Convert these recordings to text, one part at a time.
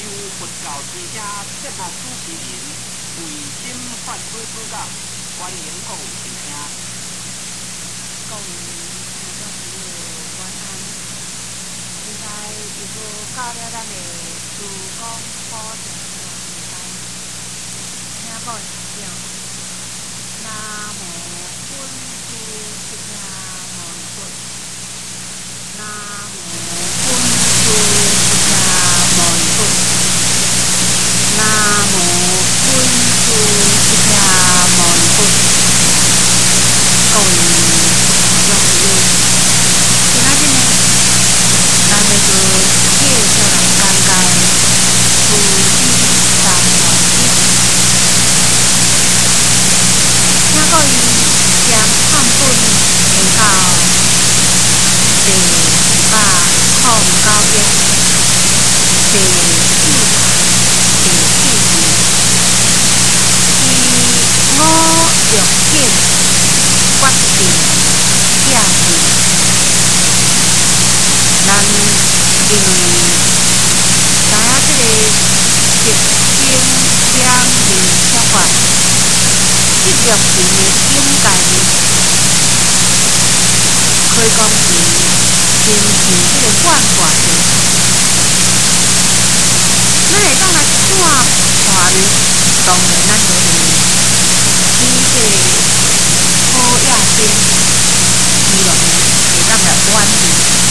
佛教之者节目主持人为审法师指教，欢迎各位收听。 各位听众朋友，晚安。现在又到了咱的自讲普讲的时间，请各位听众。南无本师释迦牟尼佛。南无本师释迦牟尼佛。南无本师释迦牟尼佛。各位听众朋友，今仔日呢，咱要做介绍来讲解菩提三藐经，请各位将汉本下到第209页，第4行，第4行，第5欲境决定价值。咱因为知影即个直经两面说法，即欲境的境界呢，可以讲是亲像即个幻化者。咱会当来看化呢，当然咱就会以即个好野心，希望呢会当来完成。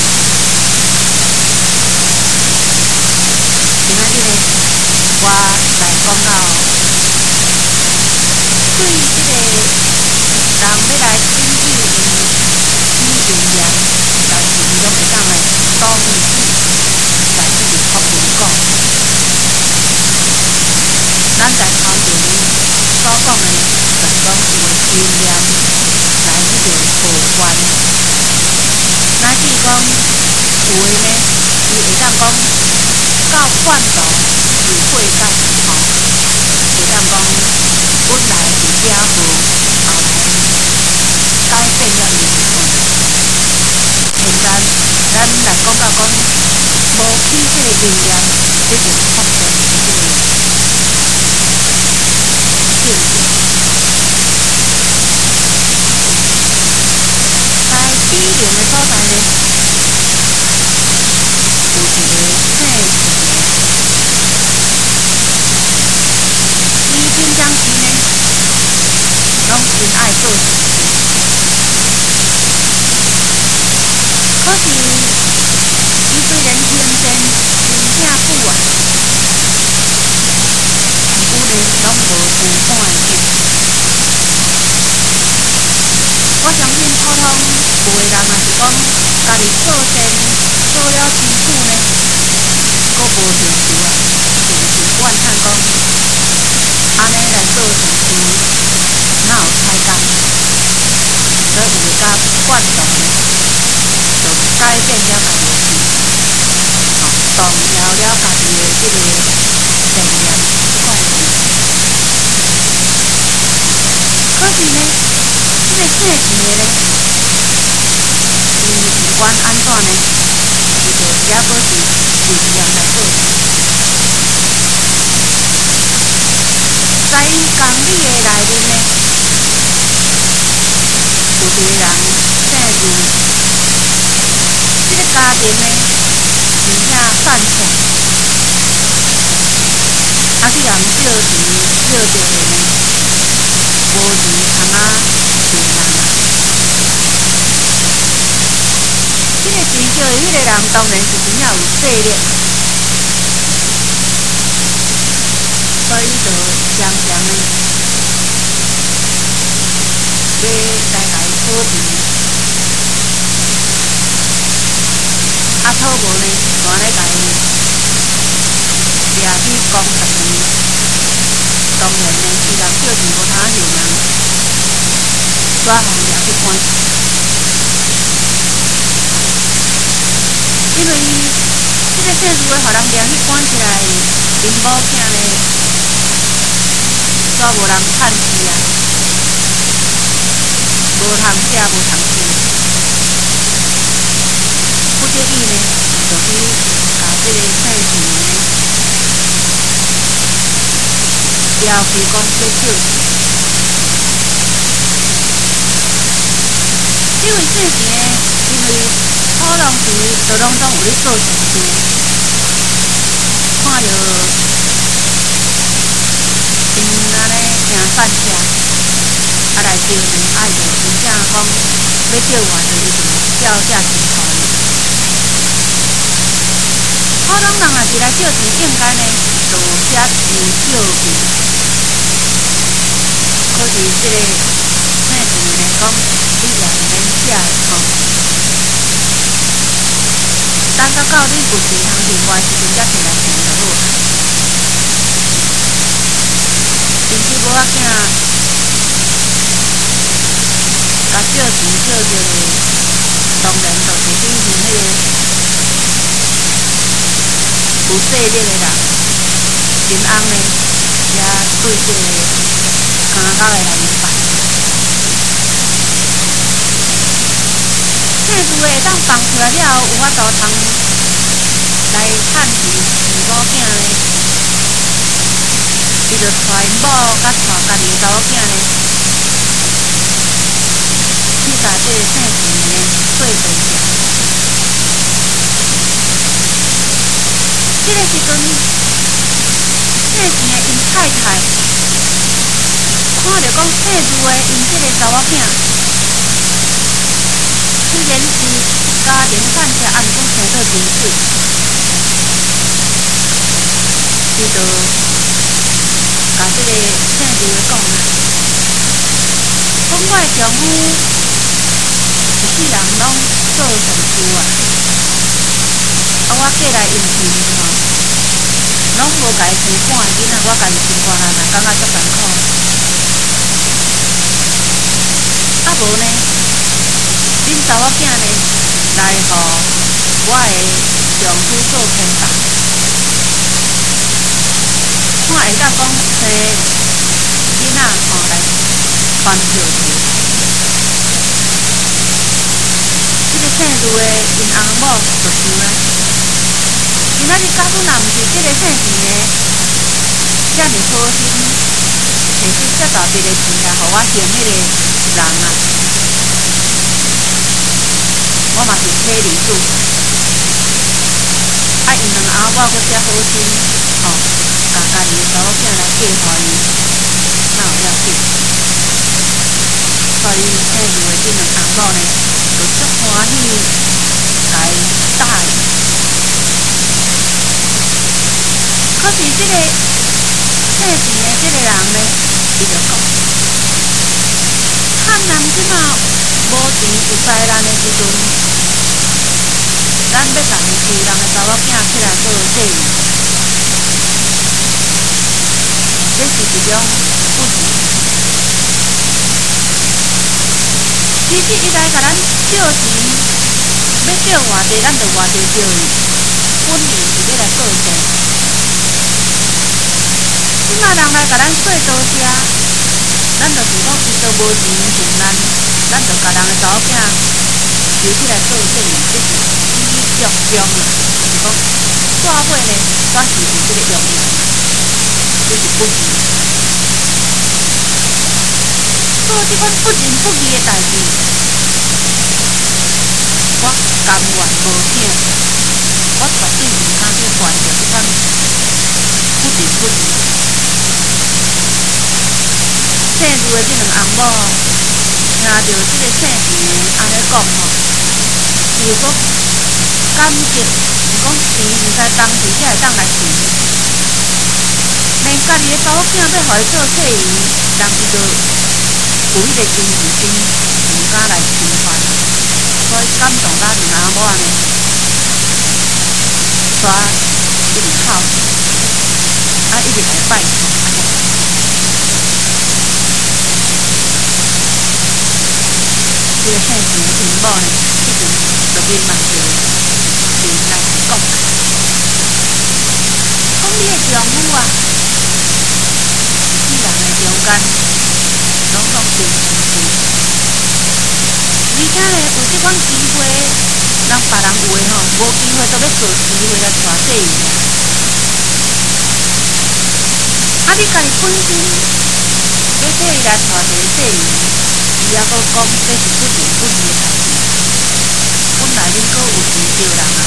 今仔日呢，我来讲到对即个人要来请教伊经验，但是伊拢会当来当面来即个发文讲。咱在头前呢所讲的呢，就是讲有个经验来即个报关。乃至讲有的呢，伊会当讲到半途有悔改，会当讲本来是假货，后来改变了伊的看。现在咱来讲到讲无起这个经验，这就是发生的这个境界。在比邻的所在呢，有一个姓陈的，伊平常时呢，拢真爱做善事，可是伊虽然行善真正久啊，毋过呢，拢无负半的劲。我相信普通有的人也是讲，家己做善做了真久呢，阁无成就啊，就是怨叹讲，安尼来做善事，哪有彩工？所以有的甲惯动呢，就改变了家己的心，动摇了家己的这个善念这款事。可是呢，这个姓陈的呢，伊不管安怎呢，伊就也保持信念来做。在因公理的内面呢，有一个人姓余，这个家庭呢真正散错，啊，去人借钱借着的呢，无钱通啊还人啊。这个钱借的迄个人当然是真正有势力，所以就常常呢，要来甲伊讨钱，啊讨无呢，就安尼甲伊掠去讲10年。当然呢，伊人借钱无通还人，怎互掠去关？因为这个姓余的，互人掠去关起来，因某囝呢，煞无人趁钱啊，无通食，无通住。不得已呢，就去甲这个姓陈的呢， 也有提讲要借钱。这位姓钱的，因为普通时都拢总有咧做善事，看着因安尼行善车，来借呢，就真正讲要借完就一定照价钱互伊。普通人若是来借钱，应该呢就写字借据。可是这个姓钱的讲，你也是免写的吼。等到你有钱通另外时阵才摕来还就好。甚至无仔囝，甲借钱借着的，当然就是变成迄个有势力的人，银行呢也对这个感觉的来明白。姓朱的会当放出来了后，有法度通来趁钱饲某囝呢，伊就带因某甲带家己的查某囝呢，去甲这个姓钱的做对象。这个时阵，姓钱的因太太看着讲姓朱的因这个查某囝，虽然是甲因趁车，啊，毋过生做真水，伊就甲这个姓朱的讲啦，讲我的丈夫一世人拢做善事啊，我过来应聘吼，拢无家己生半个囡仔，我家己生半个人，感觉足艰苦。啊无呢，恁查某囝呢来互我的丈夫做牵搭，看会当讲生囡仔吼来传票钱。这个姓朱的因翁某就想啊，今仔日假如若毋是这个姓钱的遮尔好心，摕出遮大笔的钱来互我还迄个人啊，我嘛是体离子。啊，因两翁某搁遮好心，吼，甲家己的查某囝来嫁互伊，哪有了紧？所以姓朱的这两翁某呢，就足欢喜来答应。可是这个姓钱的这个人呢，伊就讲，汉人即马无钱有灾难的时阵，咱要共伊人的查某囝起来做祭仪，这是一种不义。其实伊来甲咱借钱，要借偌济，咱就偌济借伊，本意是要来做善。即马人来甲咱做多谢，咱就是讲伊都无钱还咱就甲人的查某囝收起来做祭仪，这是以欲中啊，就是讲煞尾呢煞是有这个用意，这是不义。做这款不仁不义的代志，我甘愿无痛，我绝对唔通去犯着这款不仁不义。姓朱的这两翁某听到这个姓钱的安尼讲吼，伊就讲感激，是讲钱毋知当时才会当来还，连家己的查某囝要互伊做册仪，人伊就有迄个敬意心，唔敢来侵犯，所以感动咱两翁某安尼，煞一直孝顺，啊一直来拜托。这个姓钱的亲某呢，一直就面望着钱来讲，讲你的丈夫啊，世人的中间拢做真善事，而且呢，有这款机会，人别人有的吼，无机会都要做机会来带祭仪啊。啊， 你家己本身要替伊来带一个细鱼，伊还阁讲这是不情不义的代志。本来恁阁有钱着人啊，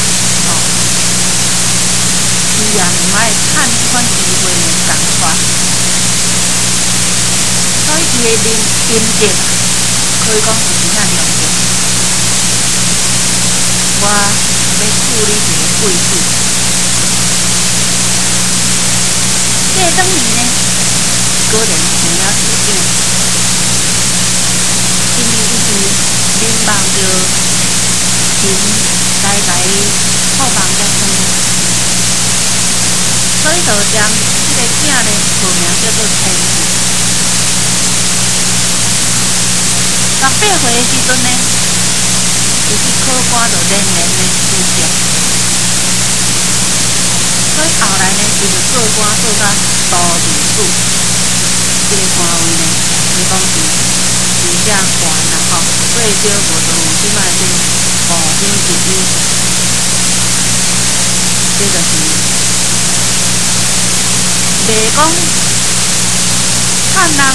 伊也毋爱趁即款机会呢共拖，所以伊的人格可以讲是真正良格。我要处理一个贵妇，这当年呢，果然成了事件，因为伊是民望着神来托梦才生，所以就将这个囝呢取名叫做天子。18岁的时阵呢，伊去考官就连连的失败，所以后来呢，伊就做官做到都御史，这个官位呢，可以讲是真正悬啦吼，最少无就有即摆这5星级以上，这就是袂讲趁人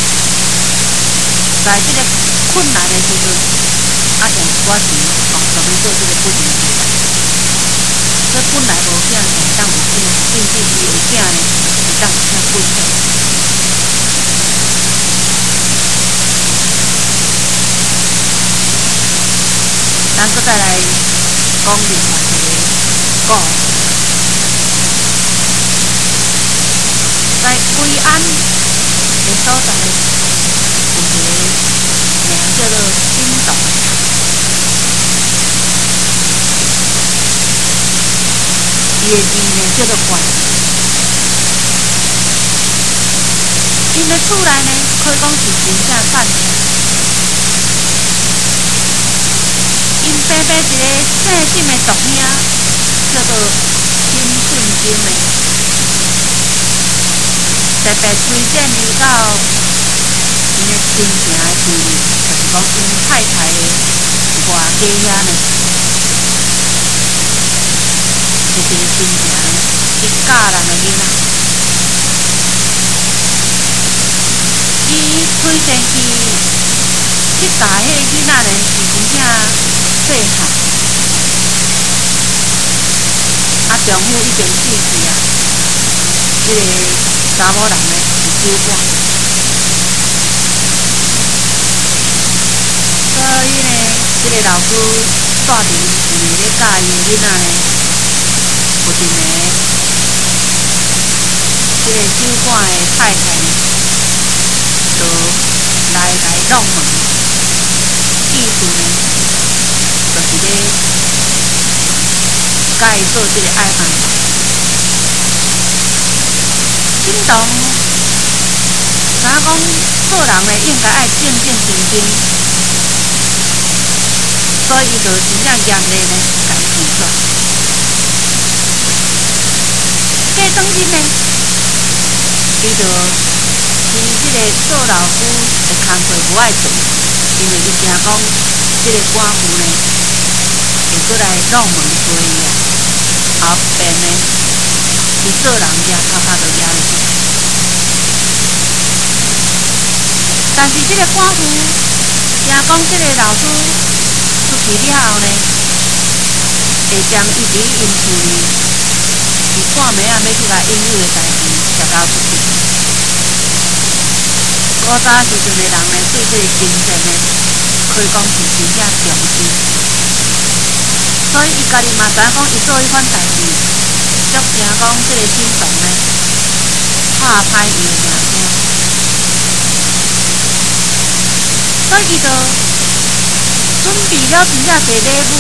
在这个困难的时阵，用一寡钱就要做这个不情之代。所以本来无囝会当有囝，甚至伊有囝呢，会当有囝贵姓。咱搁再来讲另外一个故事，在归安的所在，有一个名叫做新洞。伊的字呢叫做关。因的厝内呢，可以讲是真正赞成。因爸爸一个姓沈的族兄，叫做沈顺金的，特别推荐伊到因的真正的厝里，就是讲因太太的外家遐呢。就是真正伊教人的囡仔，伊推荐去教迄个囡仔呢是真正细汉，丈夫已经死去啊，这个查某人呢是酒馆，所以呢，这个老师带伫因厝里咧教伊的囡仔呢。有一个，这个酒馆的太太呢，就来弄门，意思呢，就是咧甲伊做这个爱饭。沈洞，知影讲做人呢应该爱正正经经，所以伊就真正严厉呢，甲伊拒绝。过当日呢，伊就伊即个做老夫的工作无爱做，因为伊惊讲即个寡妇呢会过来弄门追伊啊，后边呢伊做人家头壳就压落去。但是即个寡妇惊讲即个老师出去了后呢，会将伊伫因厝里。是半暝啊，要去甲应有的代志食到出去。古早时阵的人呢，对这个精神呢，可以讲是真正重视。所以伊家己嘛知影讲，伊做迄款代志，足惊讲这个沈洞呢，拍歹伊的名声。所以伊就准备了真正侪礼物，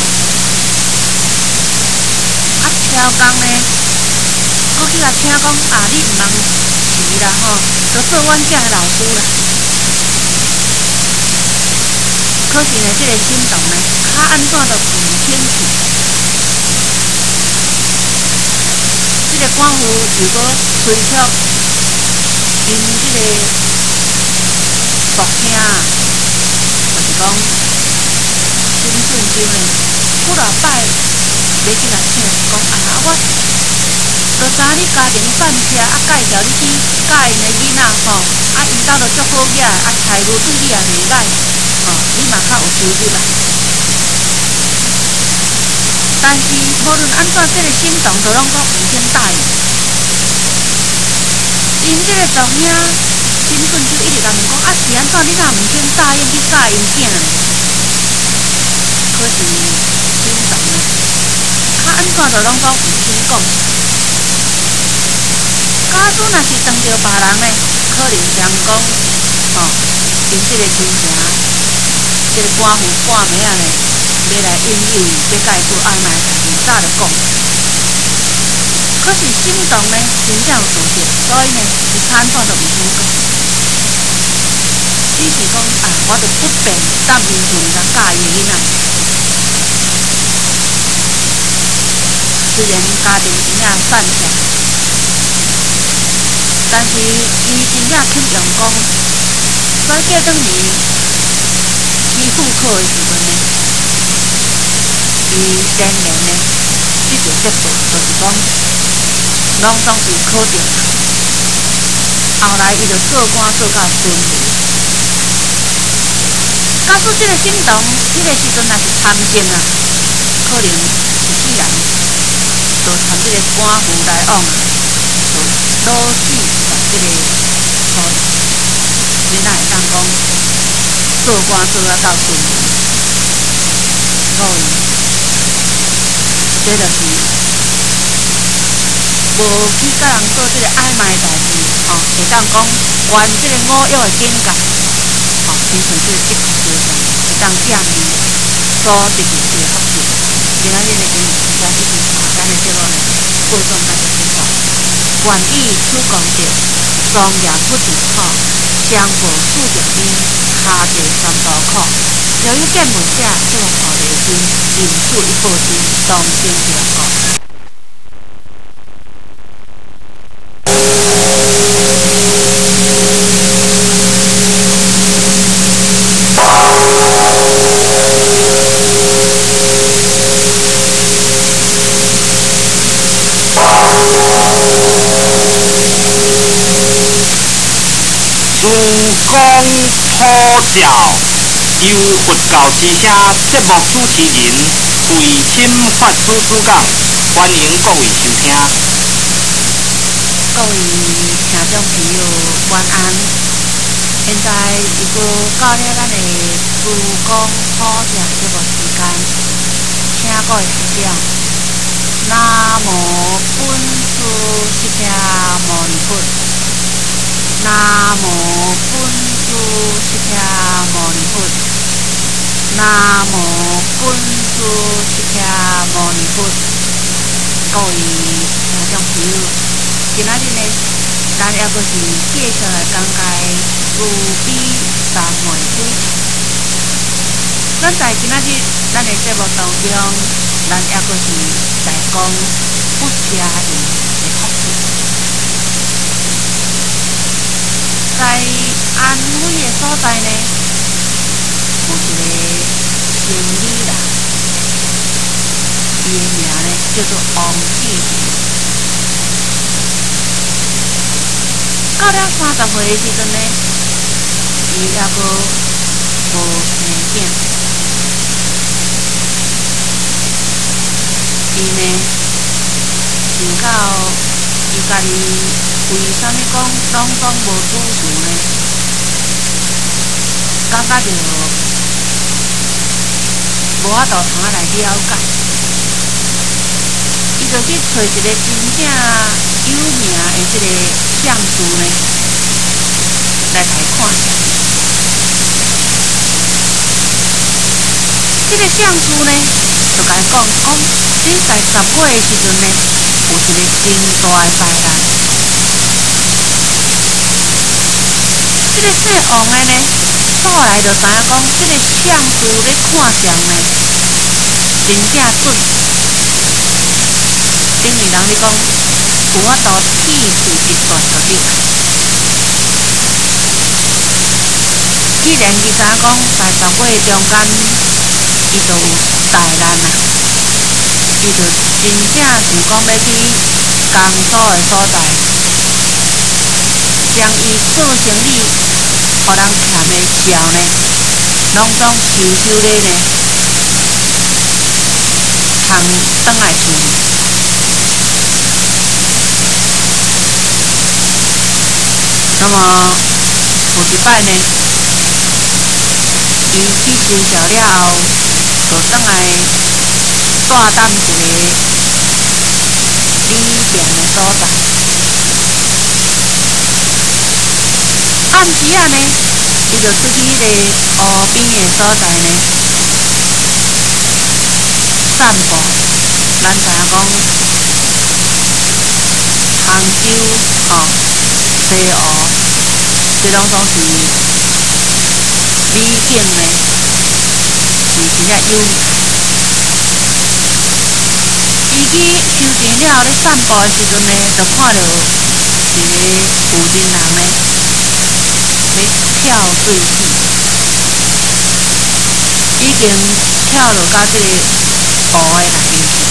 超工呢。我去甲请讲你毋通去啦吼，就做阮遮的老师啦。可是呢，这个沈洞呢，较安怎都毋肯去。这个官府如果催促因这个族兄啊，就是讲沈顺金呢，几落摆要去甲请，讲我。就知影你家庭算车啊，介绍你去教因的囡仔吼，啊，因兜就足好野，啊，财务对你也袂歹，吼，你嘛较有收入啦。但是无论安怎，这个心动都拢讲毋肯答应。因这个丈兄金顺就一直甲问讲，啊是安怎你若毋肯答应去教因囝呢？可是心动呢，较安怎都拢讲毋肯讲。假使若是当着别人呢，可能想讲，吼，因这个亲情，这个官父官妹仔呢，要来引诱伊，要甲伊做暧昧代志，早就讲。可是心动呢，真正有做着，所以呢，伊惨惨都毋肯讲。只是讲啊，我着不便答应像人家教伊的囡仔。虽然家庭真正散起，但是伊真正肯用功，所以叫转去去复课的时阵呢，伊仍然呢，即个节奏就是讲，拢总是考定啦。后来伊就做官做到顺利。假使即个心动，迄个时阵若是参政啊，可能实际人就参即个官府来往啊，就老死在即个土地，你哪会当讲做官做啊到顺利？所以，这就是无去甲人做即个暧昧代志，吼，会当讲原即个五欲的境界。吼，亲像这个一级高中，会当建立组织起这个福气。今仔日的节目时间已经到，咱的节目呢，播送到这结束。愿意主讲着庄稼不止苦，香果树着甜，下地三道苦。由于见闻者，这个好的心，引出一部心，当心着苦。 自公普照，由佛教之声节目主持人慧心法师主讲，欢迎各位收听。 各位听众朋友，晚安。现在又到了咱的自公普照节目时间，请各位师长，南无本师释迦牟尼佛。南无本师释迦牟尼佛，南无本师释迦牟尼佛。各位听众朋友，今仔日呢，咱还阁是继续来讲解慈悲三昧水。咱在今仔日咱的节目当中，咱还阁是在讲不邪淫的福气。在安徽的所在呢，有一个僧侣啦，伊的名呢叫做王志平。到了30岁的时阵呢，伊还阁无生囝，伊呢想到伊家己。为啥物讲拢讲无主事呢？感觉着无法度通来了解，伊就去找一个真正有名的这个相师呢，来甲伊看下。这个相师呢，就甲伊讲，你在10岁的时阵呢，有一个真大的灾难。这个姓王的呢，后来就知影讲，这个相师咧看相呢，真正准。等于人咧讲，有法度剃除一段就对啦。既然伊知影讲，在10岁中间，伊就有大难啊，伊就真正想讲要去工作的所在，将伊做生理，互人欠的照呢，拢总收咧呢，通转来厝里。那么有一摆呢，伊去收缴了后，就转来住踮一个旅店的所在。暗时啊呢，伊就出去迄个湖边的所在呢散步。咱知影讲，杭州西湖，这拢总是美景呢，是真正有名。伊去休闲了后咧散步的时阵呢，就看到一个有钱人呢，咧跳水戏，已经跳落到这个湖的内面去。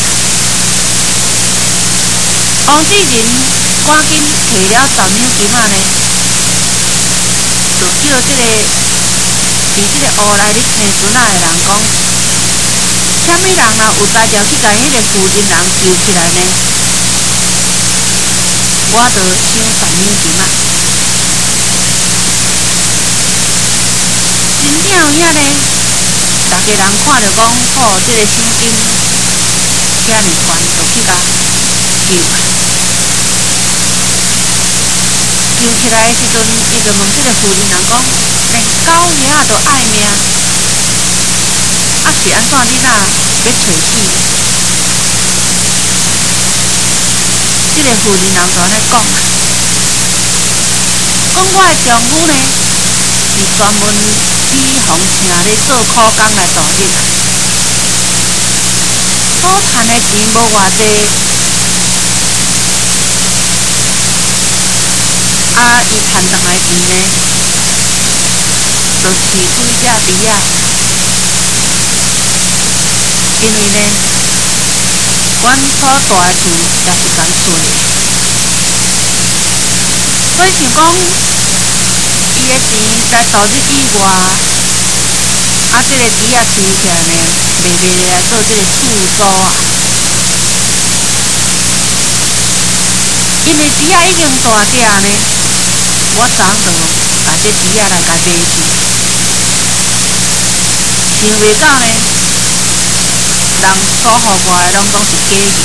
王志仁赶紧摕了10两金仔呢，就叫这个伫这个湖内咧生船仔的人讲，虾米人若有才调去甲迄个负责人救起来呢？我就赏10两金仔。真正有影呢，大家人看着讲，好，这个赏金遐尼悬，就去甲救啊！救起来的时阵，伊就问这个负责人讲：连狗仔都爱命，啊是安怎你若要找死？这个负责人就安尼讲，讲我的丈夫呢是专门去互请咧做苦工来度日啊，所赚的钱无偌济。啊，伊赚回来钱呢，就饲几只猪仔，因为呢，阮所住的厝也是共做的，所以想讲，伊的钱在度日以外，啊，这个猪仔饲起来呢，卖来做这个厝租啊。因为猪仔已经大只呢。我昨昏就把这猪仔来甲卖去，想袂到呢，人所予我的拢总是假钱。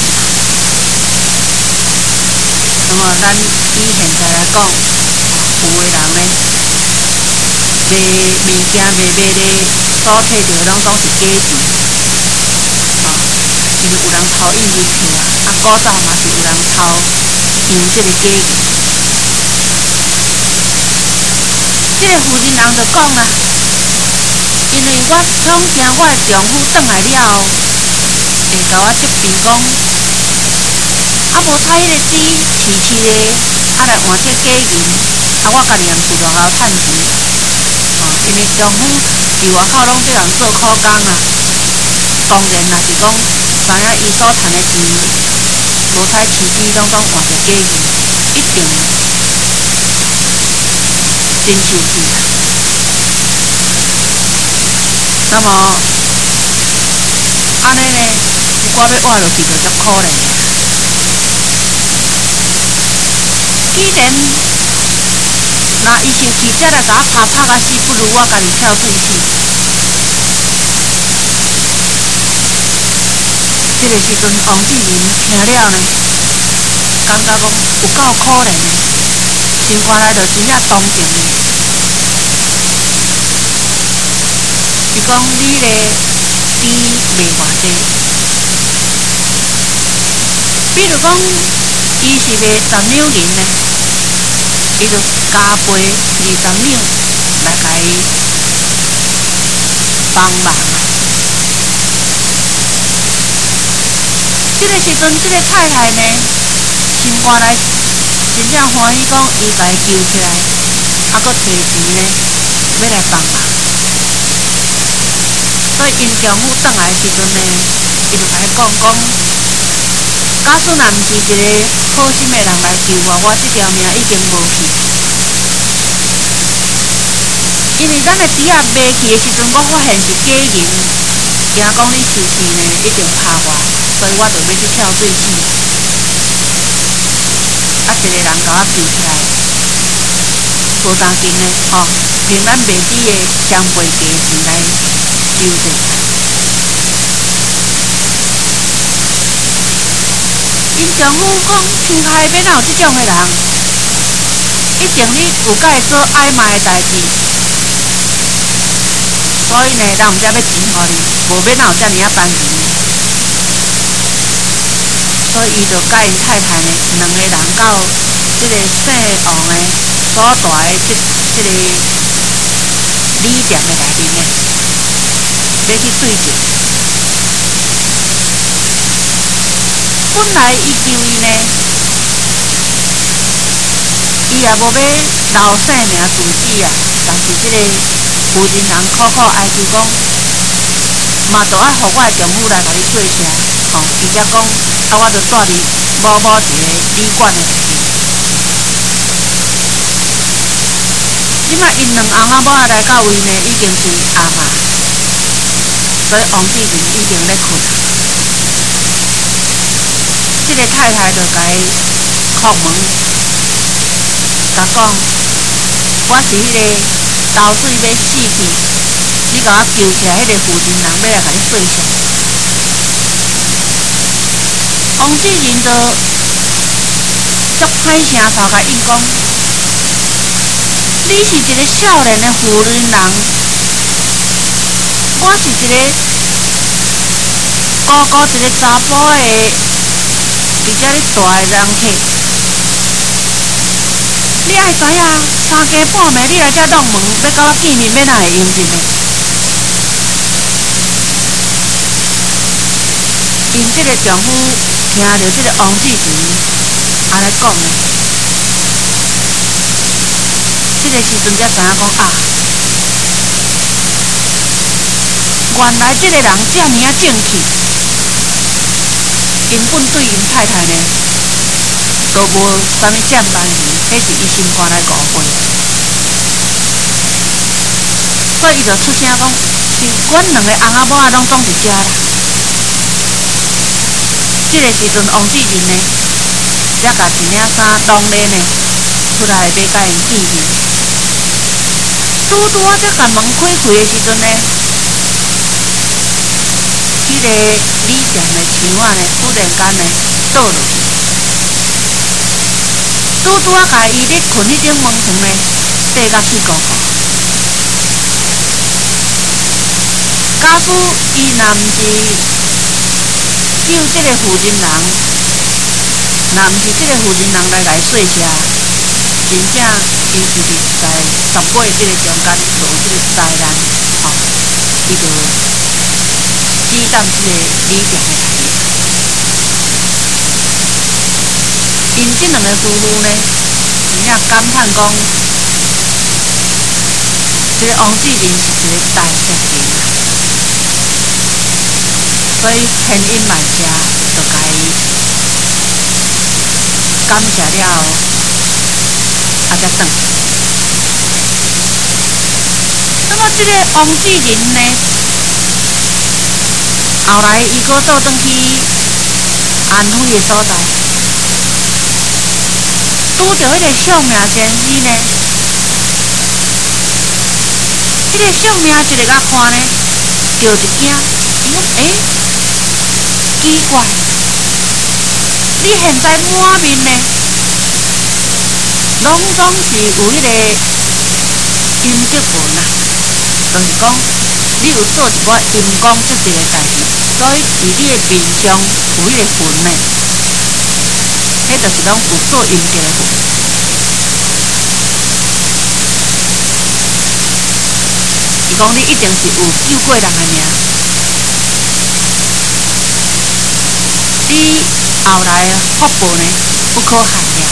那么咱以现在来讲，有的人呢，卖物件卖咧，所摕到的拢总是假钱。因为有人偷印银票啊，古早嘛是有人偷用这个假钱。这个负责人就讲啦，因为我总惊我的丈夫转来了后，会甲我责备讲，啊无采迄个猪饲的，啊来换这假银，啊我家己也毋是偌贤趁钱，因为丈夫伫外口拢对人做苦工啊，当然若是讲知影伊所赚的钱，无采饲猪拢总换着假银，一定真生气啊！那么安尼呢，我要活落去就足可怜的。既然若伊生气，才来甲我拍甲死，不如我家己跳水死。这个时阵，王志仁听了呢，感觉讲有够可怜的，心肝内就真正同情的。是讲你咧猪卖偌济，比如讲，伊是卖10两银呢，伊就加赔20两来甲伊帮忙。这个时阵，这个太太呢，心肝内真正欢喜，讲伊甲伊救起来，还佫摕钱呢，要来帮忙。所以因丈夫转来的时阵呢，伊就甲伊讲， 假使若毋是一个好心的人来救我这条命已经无去。因为咱的猪仔卖去的时阵，我发现是假银，惊讲你受气呢一定拍我，所以我就要去跳水死。啊，一个人甲我救起来，无当紧呢，凭咱卖猪的双倍价钱来救济。因政府讲，天下边哪有即种的人？一定你有甲伊做暧昧的代志，所以呢，人毋才要钱互你，无免哪有遮尔啊办钱。所以伊就甲因太太呢，两个人到即个姓王的所在的即个旅店的内面呢，要去对质。本来伊救伊呢，伊也无要留性命自死啊。但是即个负责人苦苦哀求讲，嘛着爱互我的丈夫来甲你做声，伊才讲，我着住伫某某一个旅馆的内面。即摆因两翁仔某仔来到位呢，已经是暗啊，所以王志仁已经咧困啊。即个太太就甲伊叩门，甲讲：我是迄个投水要死去，你甲我救起来，迄个负责人要来甲你说声。王志仁就足歹声臭甲因讲：你是一个少年的妇人人，我是一个高高一个查甫的。伫遮咧大个人客，你爱知影三更半暝你来遮弄门，要甲我见面，要哪会用尽呢？因即个丈夫听到即个王志仁安尼讲呢，即个时阵才知影讲啊，原来即个人遮尔啊正气。根本对因太太呢，都无啥物占便宜，迄是伊心肝来误会，所以伊就出声讲：是阮两个翁仔某仔拢总伫遮啦。即个时阵，王志仁呢，才甲一领衫拢咧呢，出来要甲因见面。拄啊，才甲门开的时阵呢。迄个旅店的墙啊呢，忽然间呢倒落去，拄啊，甲伊咧困迄种门床呢，缀甲气鼓鼓。假使伊若毋是救即个负责人，若毋是即个负责人来说声，真正伊就是在18即个中间做即个灾难，伊就。死当即个旅店的内面，因即两个夫妇呢，真正感叹讲，即个王志仁是一个大善人啊，所以千恩万谢，就甲伊感谢了后，才转。那么即个王志仁呢？后来，伊搁倒转去安徽的所在，拄着迄个相命先生呢。迄个相命一个甲看呢，就一惊，伊讲：奇怪，你现在满面呢，拢总是有迄个阴德纹啊，就是讲。你有做一寡阴公积极的代志，所以伫你的面上有迄个魂呢，迄就是讲有做阴德的魂。伊讲你一定是有救过人的命，你后来福报呢不可限量。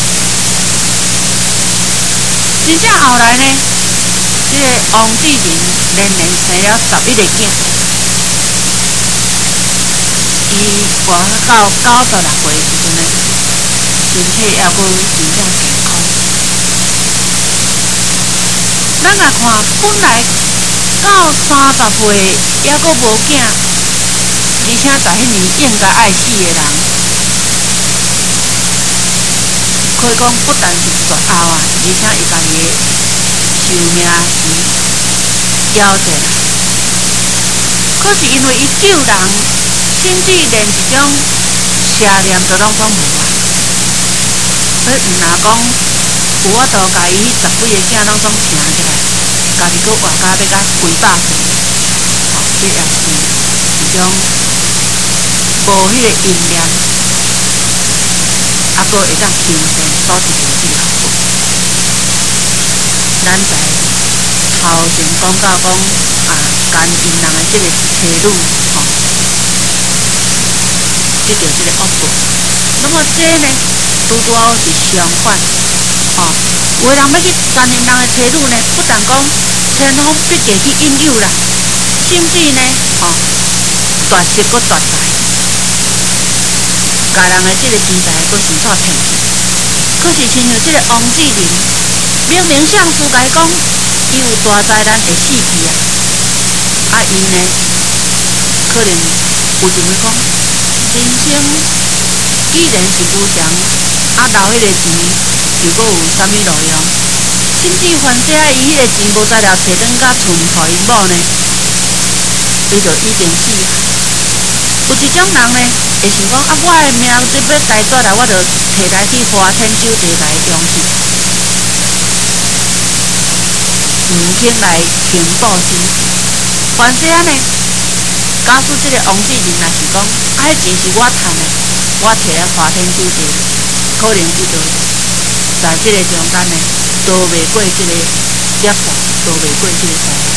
真正后来呢？即个王志仁连生了11个囝，伊活到96岁的时阵身体还阁真正健康。咱来看，本来到30岁还阁无囝，而且在迄年应该爱死的人，可以讲不但是绝后啊，而且伊家己的寿命是夭折啦。可是因为伊救人，甚至连一种邪念都拢无啊。所以毋若讲有法度甲伊10几个囝拢总请起来，家己佫活甲要甲几百岁，这也是一种无迄个因念，啊，佫会当形成所一个即个后果。咱在头前讲到讲奸淫人的即个妻女，得到即个恶果。那么这呢，拄好是相反，有的人要去奸淫人的妻女呢，不但讲千方百计去引诱啦，甚至呢，夺食佫夺财，家人的即个钱财佫先煞骗去。可是亲像即个王志林，明明相书甲伊讲，伊有大灾难会死去啊，伊呢，可能有认为讲，人生既然是无常，留迄个钱又佫有啥物路用？甚至凡是伊迄个钱无在了摕转甲厝互因某呢，伊就已经死啊。有一种人呢，会想讲我的命这要该绝来，我就摕来去花天酒地来用去，毋肯来行道心。凡是呢，假使即个王志仁若是讲迄钱是我趁的，我摕来花天酒地，可能伊就在即个中间呢，逃袂过即个业障，逃袂过即个灾难。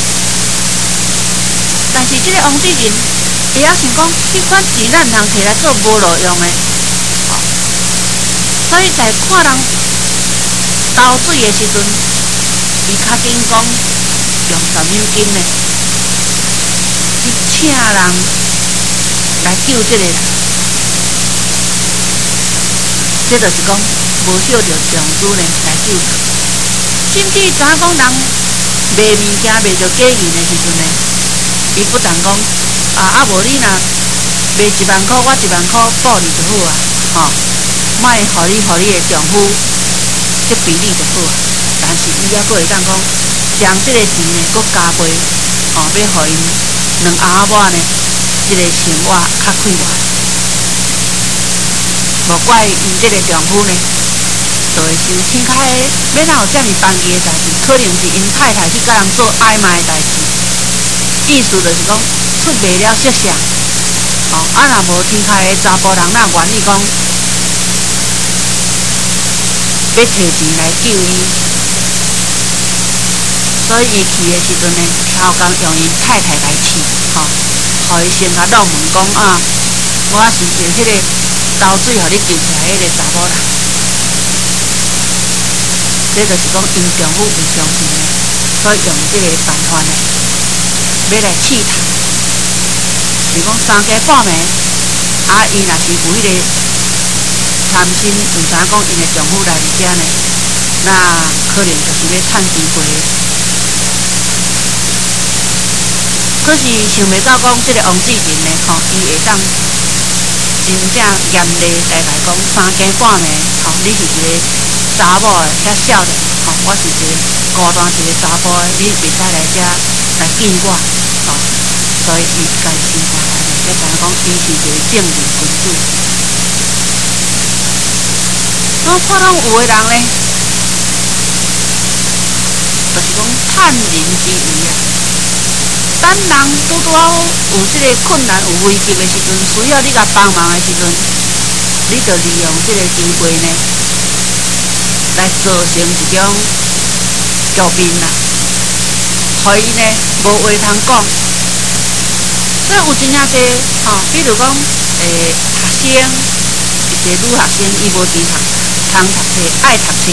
但是即个王志仁，伊也想讲，迄款钱咱通摕来做无路用的，所以在看人投水的时阵，伊较紧讲用什么金呢？去请人来救即个人，这就是讲无晓着上主呢来救人。甚至知影讲人卖物件卖着假银的时阵呢，伊不但讲无你若卖1万块，我1万块补你就好啊，莫互你的丈夫这比例就好啊。但是伊还佫会当讲，将这个钱呢佫加倍，要互因2阿仔呢，这个生活较快活。无怪因这个丈夫呢，就会想天开要哪有遮尔放弃的代志，可能是因太太去甲人做暧昧的代志。意思就是讲出卖了色相，若无天开的查甫人哪愿意讲要摕钱来救伊？所以伊去的时阵呢，超工用因太太来饲，互伊先甲弄问讲我是一个迄个投水互你救起来迄个查某人。这就是讲因丈夫为相信呢，所以用这个办法呢，要来试探。是讲3更半暝，伊若是有迄个贪心，毋知影讲因的丈夫来伫遮呢，那可能就是要趁机会。可是想袂到讲，这个王志仁呢，伊会当真正严厉来讲，3更半暝，你是一个查某的遐少年，我是一个孤单一个查甫的，你袂使来遮来见我，所以伊家己心肝内面，才知影讲伊是一个正人君子。我看到有的人呢，就是讲趁人之危啊。等人拄好有即个困难、有危急的时阵，需要你甲帮忙的时阵，你就利用即个机会呢，来造成一种局面啦，互伊呢无话通讲。所以有真正侪比如讲学生，一个女学生，伊无钱通读册，爱读册，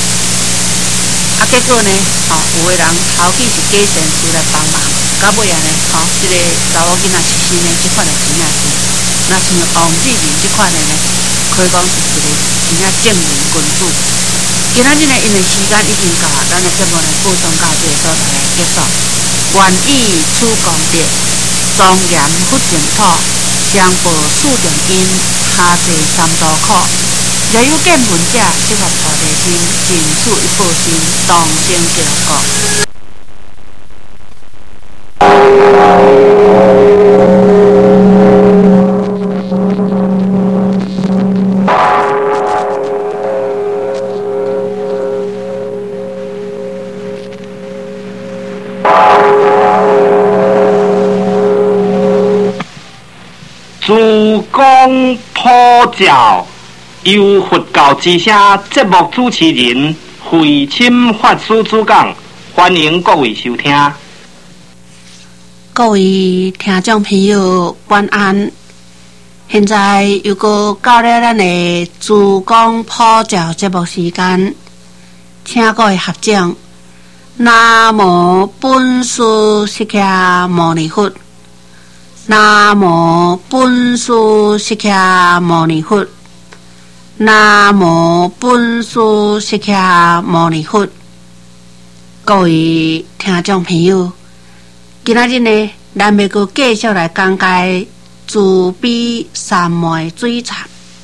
结果呢，有的人头起是假善事来帮忙。到尾啊呢，这个查某囡仔失身呢，这款就真正是，那像王志仁这款的呢，可可以讲是一个真正正面君子。今仔日呢，因为时间已经到，咱的节目呢，补充到这个所在来结束。愿以此功德，庄严佛净土，上报四重因，下济三途苦。若有见闻者，适合菩提心，尽此一报心，当生极乐国。 诸公普照，由佛教之声节目主持人慧钦法师主讲，欢迎各位收听。 各位听众朋友，晚安。现在又到了咱的诸公普照节目时间，请各位合掌。南无本师释迦牟尼佛。南无本师释迦牟尼佛。南无本师释迦牟尼佛。各位听众朋友，今仔日呢，咱要阁继续来讲解慈悲三昧水忏。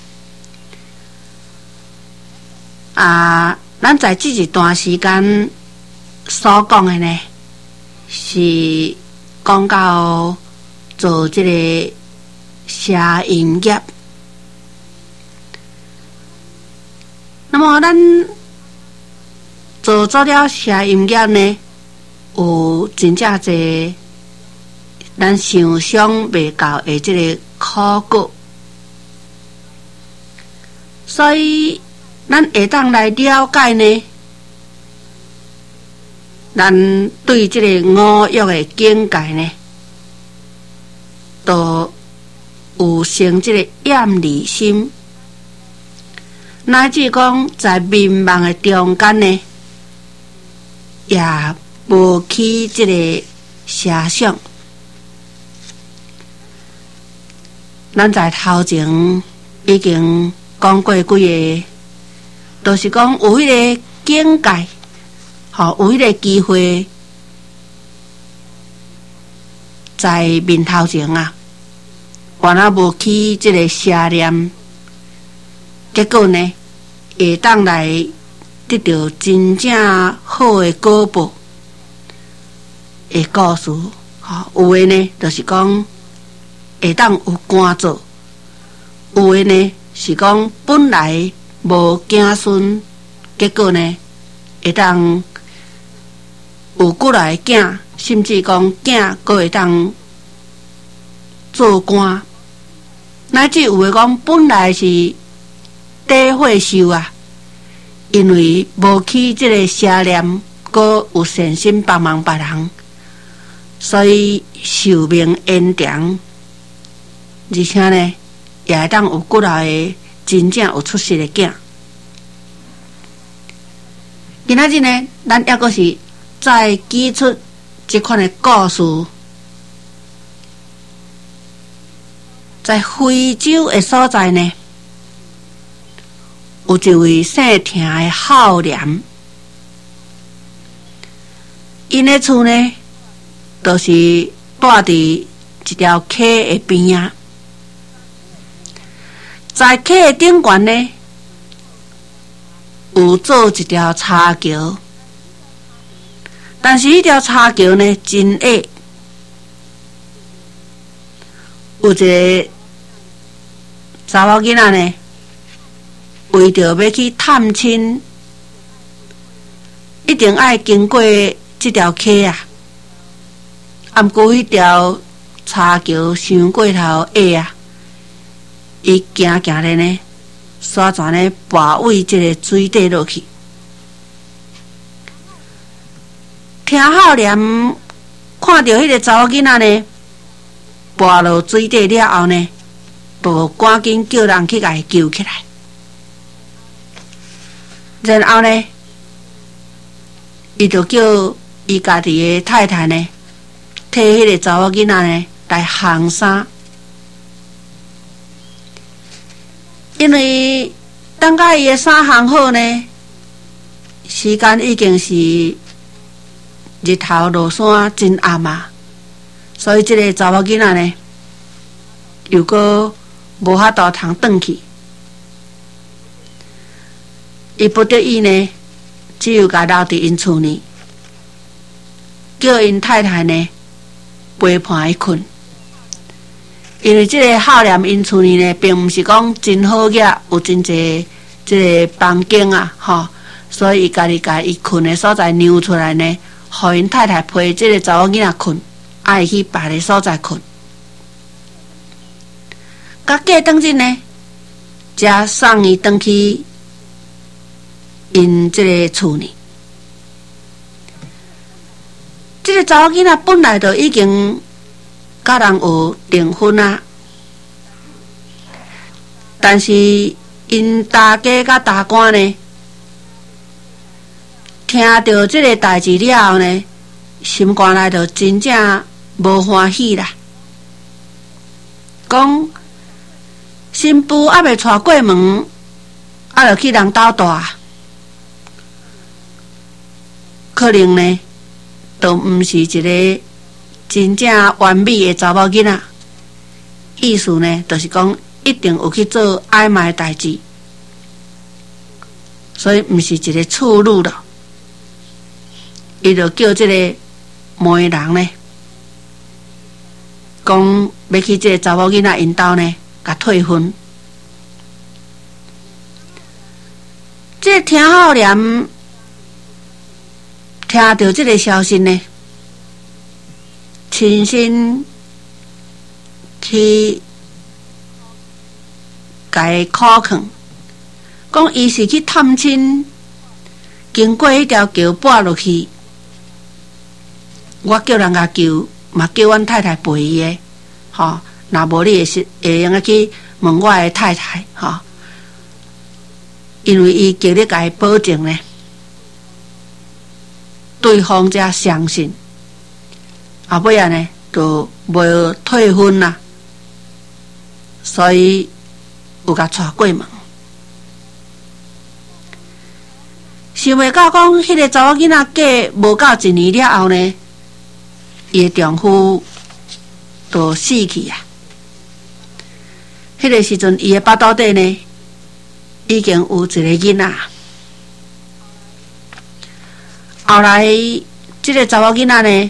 咱在这一段时间所讲的呢，是讲到做这个社营业。那么咱做了社营业呢，有真正侪咱想象袂到的这个苦果，所以咱会当来了解呢，咱对这个五欲的境界呢，都有生这个厌离心，乃至讲在迷茫的中间呢，也无起这个遐想。咱在头前已经讲过几个，都是讲有迄个境界，有迄个机会在面头前啊，原来无起这个邪念，结果呢，会当来得到真正好的果报的故事。有的呢，就是讲会当有官做，有的呢是讲本来无子孙，结果呢会当有过来囝，甚至讲囝佫会当做官，乃至有的讲本来是底货寿啊，因为无起这个邪念，佫有善心帮忙别人，所以寿命延长。而且呢，也会当有过来的真正有出息的囝。今仔日呢，咱抑阁是再举出这款的故事，在非洲的所在呢，有一位姓田的少年，因的厝呢，就是住伫一条溪的边啊。在溪的顶悬呢，有做一条叉桥，但是迄条叉桥呢真矮，有一个查某囡仔呢，为着要去探亲，一定爱经过这条溪啊。毋过迄条叉桥伤过头矮啊。伊行咧呢，煞全咧跋位这个水底落去。听少年看到迄个查某囡仔呢，跋落水底了后呢，就赶紧叫人去甲伊救起来。然后呢，伊就叫伊家己的太太呢，替迄个查某囡仔呢来烘衫。 因为等甲伊的衫烘好呢，时间已经是日头落山真暗啊，所以这个查某囡仔呢，又搁无法度通转去，伊不得已呢，只有甲留伫因厝呢，叫因太太呢陪伴伊困。因为这个孝廉因厝呢，并不是讲真好个，有真济这个房间啊，吼，所以伊家己甲伊困的所在让出来呢，互因太太陪这个查某囡仔困，爱去别个所在困。甲过当日呢，才送伊转去因这个厝呢。这个查某囡仔本来就已经甲人有订婚啊，但是因大家甲大官呢，听到这个代志了后呢，心肝内就真正无欢喜啦。讲新妇还未娶过门，就去人斗大，可能呢，都毋是一个真正完美的查某囡仔。意思呢，就是讲一定有去做暧昧的代志，所以毋是一个处女了。伊就叫这个媒人呢，讲要去这个查某囡仔因兜呢，甲退婚。这个听孝廉听到这个消息呢，亲身去甲伊考劝，讲伊是去探亲，经过迄条桥跋落去，我叫人家救，嘛叫阮太太陪伊的，吼，若无你会用去问我的太太，吼，因为伊极力甲伊保证呢，对方才相信，后尾啊呢，就无退婚啦，所以有甲娶过门。想袂到讲，迄个查某囡仔嫁无到1年了后呢，伊的丈夫就死去啊。迄个时阵，伊的腹肚底呢，已经有一个囡仔。后来，这个查某囡仔呢，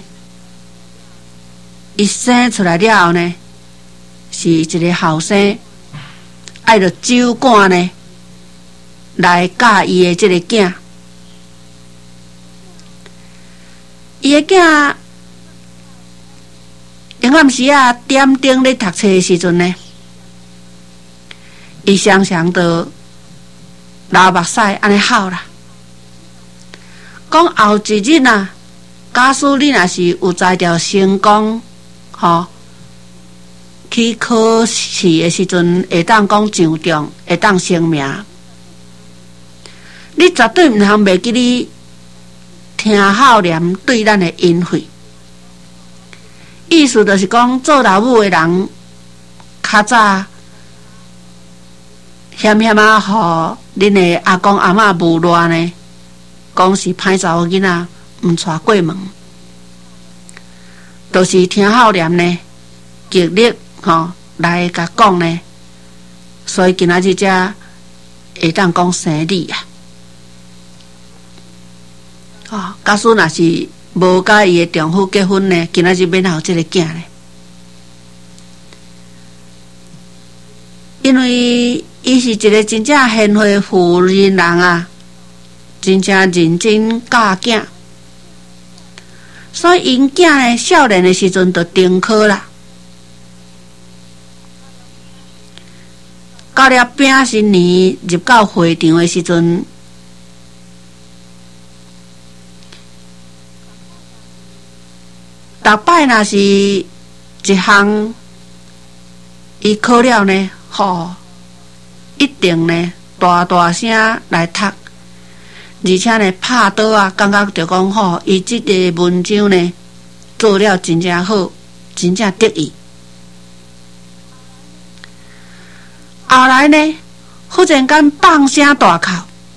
伊生出来了后呢，是一个后生，爱着酒馆呢来教伊的这个囝。伊的囝中暗时啊点灯咧读册的时阵呢，伊常常都流目屎安尼哭啦。讲后一日啊，假使你若是有才调成功，吼，去考试的时阵会当讲上中，会当成名，你绝对毋通袂记你听孝廉对咱的恩惠。意思就是讲，做老母的人，较早险险啊，互恁的阿公阿嬷无赖呢，讲是歹查某囡仔，毋娶过门，都是听孝廉呢极力吼来甲讲呢，所以今仔日才会当讲生理啊。哦，假使若是无甲伊的丈夫结婚呢，今仔日免有这个囝呢，因为伊是一个真正贤惠妇人人啊，真正认真教囝，所以因囝呢少年的时阵就登科啦，到了丙申年入到会场的时阵，逐摆若是一项伊考了呢，吼，一定呢大大声来读，而且呢拍倒啊，感觉着讲吼，伊即个文章呢做了真正好，真正得意。后来呢， 忽然间放声大哭。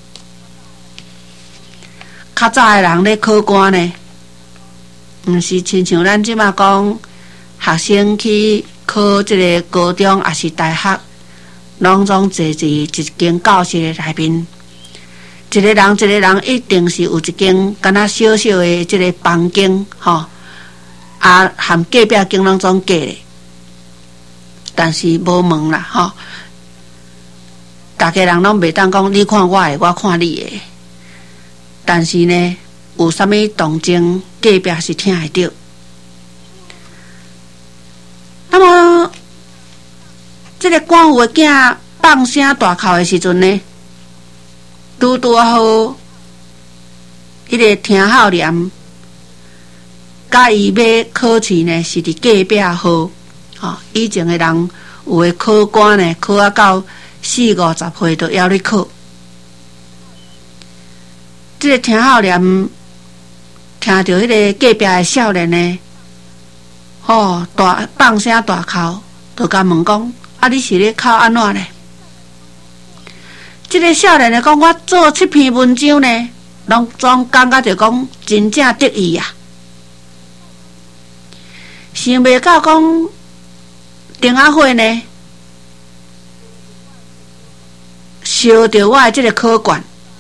较早的人咧考官呢，毋是亲像咱即马讲学生去考即个高中也是大学，拢总坐伫一间教室的内面。一个人一定是有一间敢若小小的即个房间，吼，啊，含隔壁间拢总隔咧，但是无门啦，吼。大家人拢袂当讲你看我的，我看你的。但是呢，有啥物动静，隔壁是听会到。那么，这个官府的囝放声大哭的时阵呢，拄好，迄个听孝廉，甲伊要考试呢，是伫隔壁好。以前的人有的考官呢，考啊到40-50岁就要你考。这个听孝廉听到迄个隔壁的少年呢，大放声大哭，就甲问讲：啊，你是咧哭安怎呢？这个少年呢讲：我做7篇文章呢，拢总感觉着讲真正得意啊！想袂到讲丁仔火呢，烧着我的这个考卷。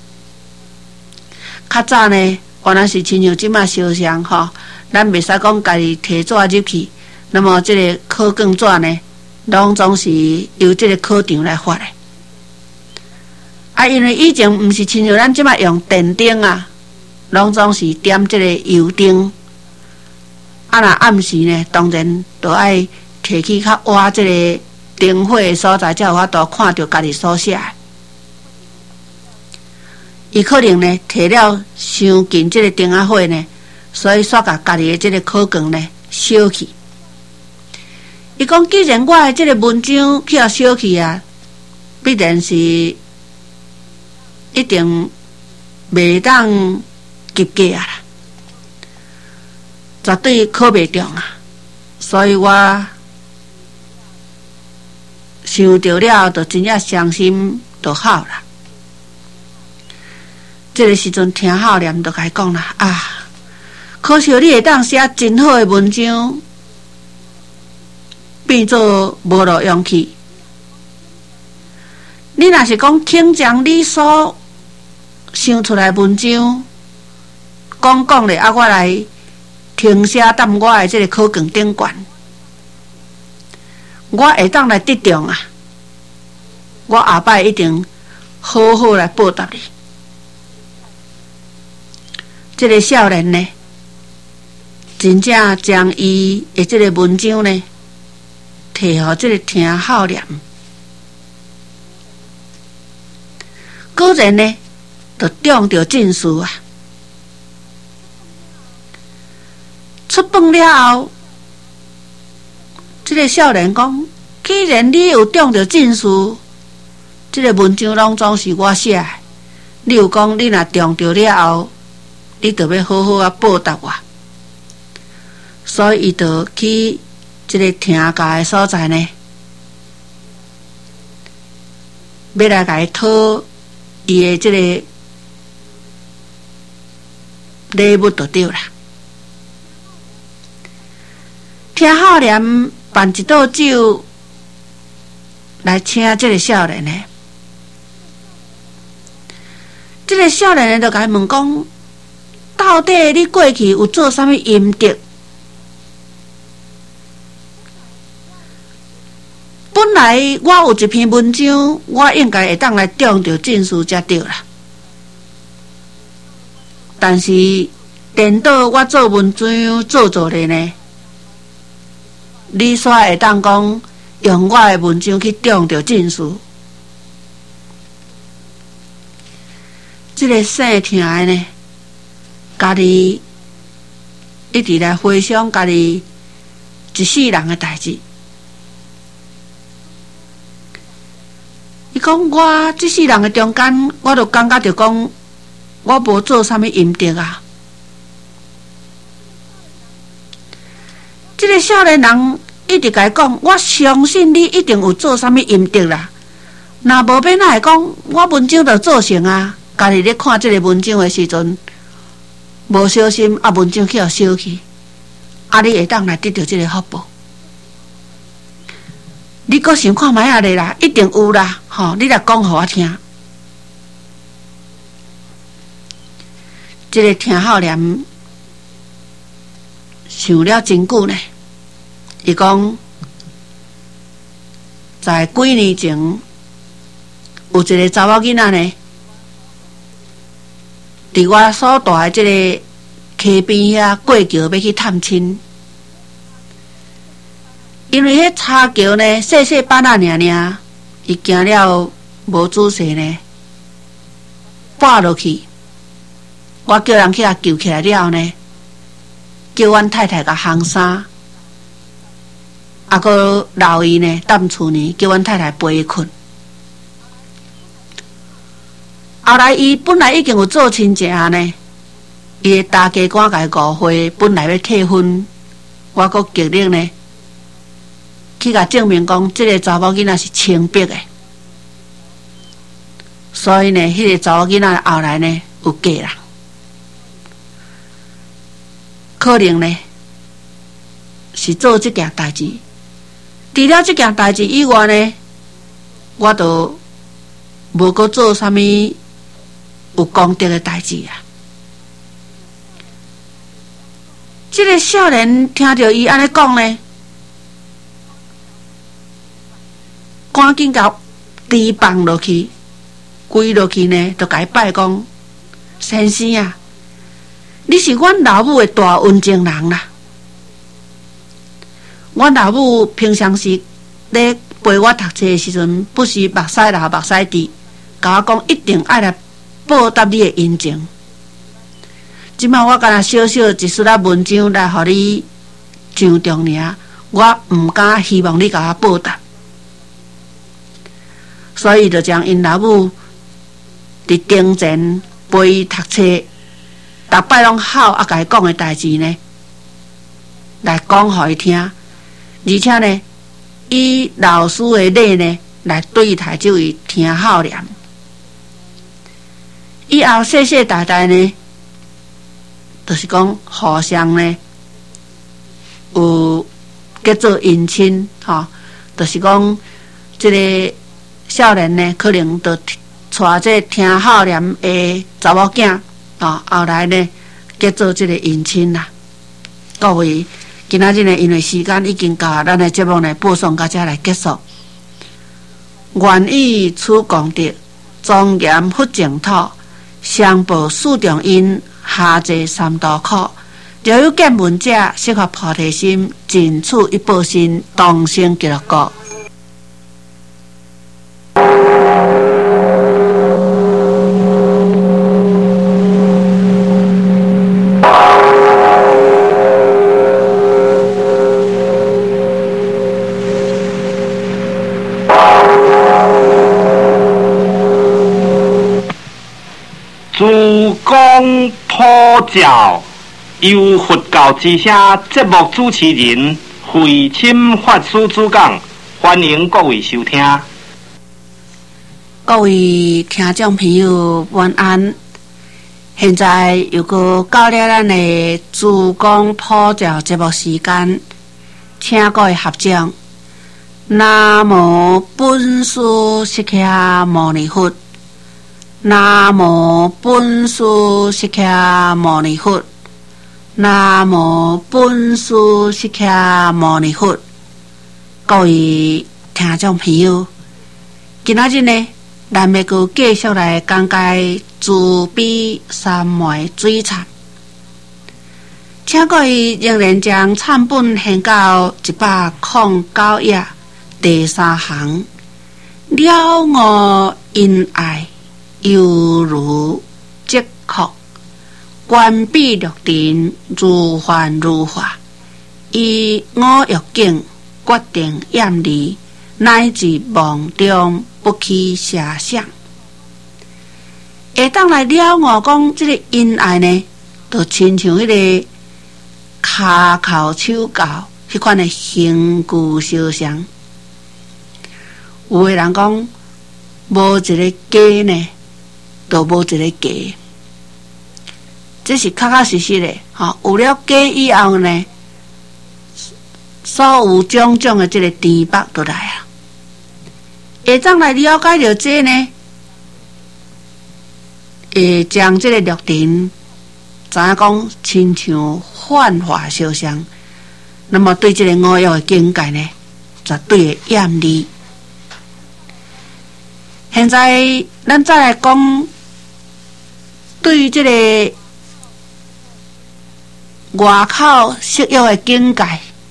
较早呢，原来是亲像即马烧香吼，咱袂使讲家己摕纸入去，那么这个考卷纸呢，拢总是由这个考场来发的。啊，因为以前毋是亲像咱即马用电灯啊，拢总是点这个油灯。啊，若暗时呢，当然就爱摕去较晏这个灯火的所在，才有法度看到家己所写的。伊可能呢摕了伤近这个灯仔火呢，所以煞甲家己的这个考卷呢烧去。伊讲，既然我的这个文章去互烧去啊，必然是一定袂当及格啊啦，绝对考袂中啊。所以我想到了，就真正伤心，就好啦。这个时阵，听孝廉就甲伊讲啦：啊，可惜你会当写真好的文章，变做无路用去。你若是讲肯将你所想出来文章讲咧，啊，我来听写踮我的这个考卷顶悬，我会当来得中啊！我下摆一定好好来报答你。这个少年呢，真正将伊的这个文章呢，摕互这个听孝廉，果然呢，就中到进士啊！出版了后，这个少年讲：既然你有中到进士，这个文章拢总是我写的。你有讲你若中到了后，你就要好好啊报答我。所以伊就去这个听教的所在呢，要来甲伊讨伊的这个礼物就对啦。听孝廉办一道酒来请这个少年呢，这个少年就甲伊问讲：到底你过去有做啥物阴德？本来我有一篇文章，我应该会当来中到进士才对啦。但是颠倒我做文章做咧呢，你煞会当讲用我的文章去中到进士？这个生听的呢，家己一直来回想家己一世人的代志。伊讲我这世人的中间，我就感觉着讲，我无做啥物阴德啊。这个少年人一直甲伊讲，我相信你一定有做啥物阴德啦。 若无变哪会讲我文章就做成啊？家己咧看即个文章的时阵，无小心啊，文章去互烧去，啊，你会当来得到即个福报。你阁想看卖啊咧啦，一定有啦，吼！你来讲互我听。即个听孝廉想了真久呢，伊讲在几年前有一个查某囡仔呢，伫我所住的即个溪边遐过桥要去探亲。因为迄叉桥呢，细细板仔尔尔，伊行了无仔细呢，跌落去。我叫人去甲救起来了呢，叫阮太太甲烘衫，啊，搁留伊呢踮厝呢，叫阮太太陪伊困。后来伊本来已经有做亲戚啊呢，伊的大家官甲伊误会，本来要退婚，我搁极力呢。去甲证明讲，即个查某囡仔是清白的，所以呢，迄个查某囡仔后来呢有嫁啦。可能呢是做即件代志，除了即件代志以外呢，我都无搁做啥物有功德的代志啊。即个少年听到伊安尼讲呢，赶紧甲提放落去，跪落去呢，就甲伊拜讲：先生啊，你是阮老母的大恩情人啦。阮老母平常时咧陪我读册的时阵，不时目屎流目屎滴，甲我讲一定爱来报答你的恩情。即摆我敢若小小一丝仔文章来互你上重尔，我毋敢希望你甲我报答。所以就将因老母伫庭前陪伊读册，逐摆拢好啊，甲伊讲的代志呢，来讲互伊听，而且呢，以老师的礼呢来对待这位听孝廉。以后世世代代呢，就是讲互相呢有结做姻亲，吼，就是讲这个。少年呢，可能就带这听孝廉的查某囝啊，后来呢结做这个姻亲啦。各位，今仔日呢，因为时间已经到，咱的节目呢播送到这来结束。愿以此功德，庄严佛净土，上报四重恩，下济三途苦。若有见闻者，适合菩提心，尽此一报身，同生极乐国。 诸公普照，由佛教之声节目主持人慧钦法师主讲，欢迎各位收听。 各位听众朋友，晚安。现在又搁到了咱的诸公普照节目时间，请各位合掌。南无本师释迦牟尼佛。南无本师释迦牟尼佛。南无本师释迦牟尼佛。各位听众朋友，今仔日呢，咱要搁继续来讲解慈悲三昧水忏，请各位仍然将忏本献到109页第3行，了我因爱。犹如即哭，关闭六尘，如幻如化。以五欲境决定厌离，乃至梦中不去遐想。会当来了我讲这个因爱呢，就亲像迄个骹口手教迄款的形具相像。有的人讲， 无一个家呢，都无一个家。这是确确实实的，有了家以后呢，所有种种的这个甜蜜都来啊。会当来了解到这呢，会将这个绿尘，知影讲亲像幻化相像，那么对这个五欲的境界呢，绝对的厌离。现在咱再来讲，对于这个外口色欲的境界，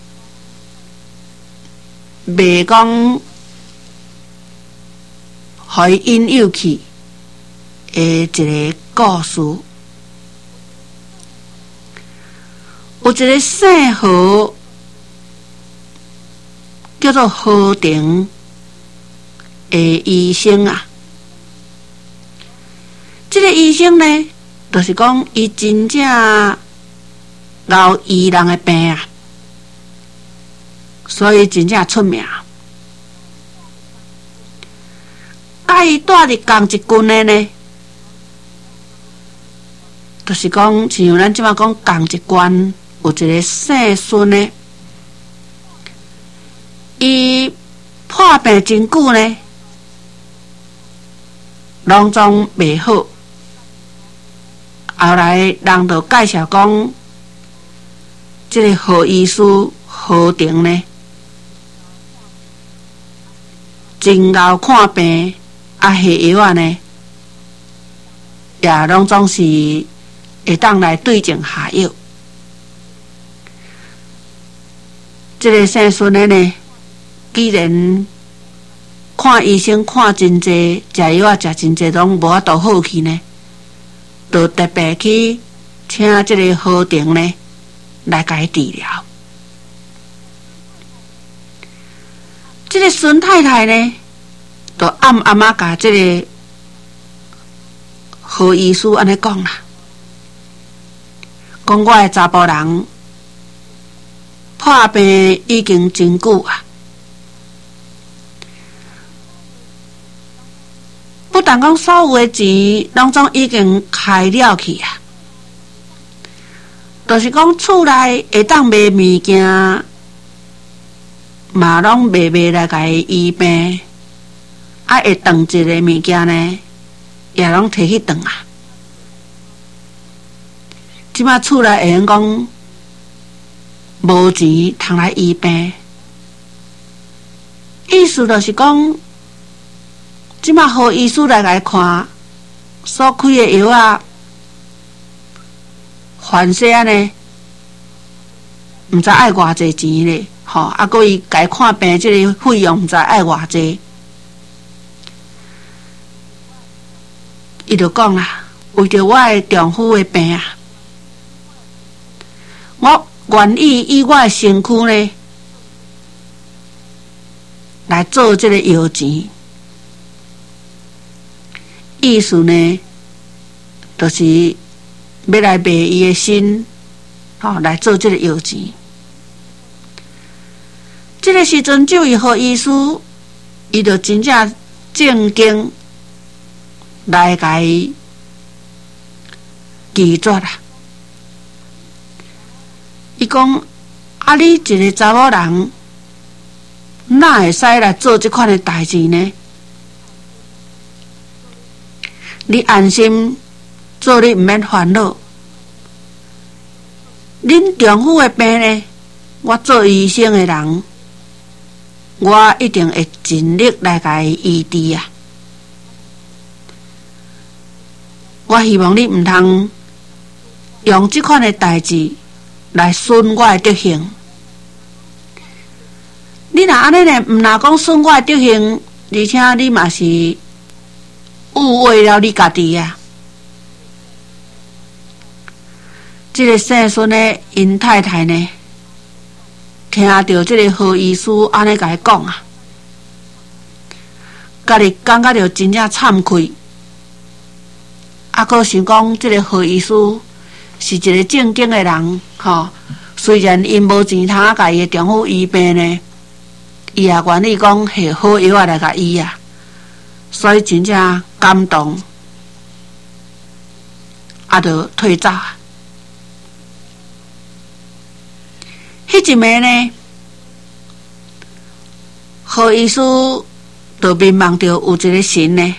袂讲互伊引诱去的一个故事。有一个姓何，叫做何庭的医生啊。这个医生呢，就是讲伊真正熬医人的病啊，所以真正出名。伊住伫同一群的呢，就是讲，像咱即马讲同一关有一个姓孙的，伊破病真久呢，拢总袂好。后来人就介绍讲，这个何医师何庭呢，真熬看病，下药啊呢，也拢总是会当来对症下药。这个姓孙的呢，既然看医生看真济，食药啊食真济，拢无法度好去呢，就特别去请这个何庭呢来甲伊治疗。这个孙太太呢，就暗暗啊甲这个何医师安尼讲啦，讲我的查甫人破病已经真久啊，不但讲所有的钱拢总已经开了去啊，就是讲厝内会当卖物件，嘛拢卖来甲伊医病，啊会断一个物件呢，也拢摕去断啊。即马厝内会用讲无钱通来医病，意思就是讲，即马何医师来甲伊看，所开的药啊，凡些啊呢，毋知爱偌济钱咧，啊，佮伊甲伊看病，即个费用毋知爱偌济。伊就讲啦，为着我的丈夫的病啊，我愿意以我的身躯呢来做这个药钱。意思呢，就是要来卖伊的身，来做这个药钱。这个时阵，就以何医师，伊就真正正经来甲伊拒绝啦。伊讲：啊，你一个查某人，哪会使来做这款的代志呢？你安心做，你毋免烦恼。恁丈夫的病呢，我做医生的人，我一定会尽力来甲伊医治啊！我希望你毋通用这款的代志来损我的德行。你若安尼呢，毋若讲损我的德行，而且你嘛是误会了你家己啊！这个姓孙的因太太呢，听到这个何医师安尼甲伊讲啊，家己感觉到真正惭愧，佫想讲这个何医师是一个正经的人，虽然因无钱通甲伊的丈夫医病呢，伊也愿意讲下好药来甲医啊。 所以真正感动，就退走啊。迄一暝呢，何医师就迷茫着有一个神呢，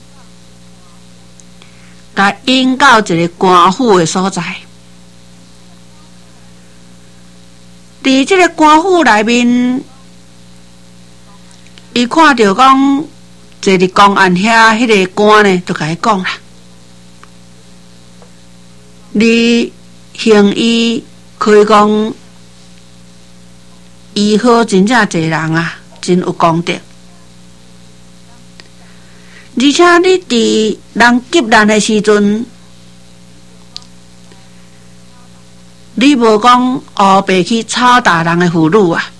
甲引到一个官府的所在。伫即个官府内面，伊看到讲坐伫公案遐迄个官呢，就甲伊讲啦：你行医可以讲医好真正侪人啊，真有功德。而且你伫人急难的时阵，你无讲黑白去吵打人的妇女啊，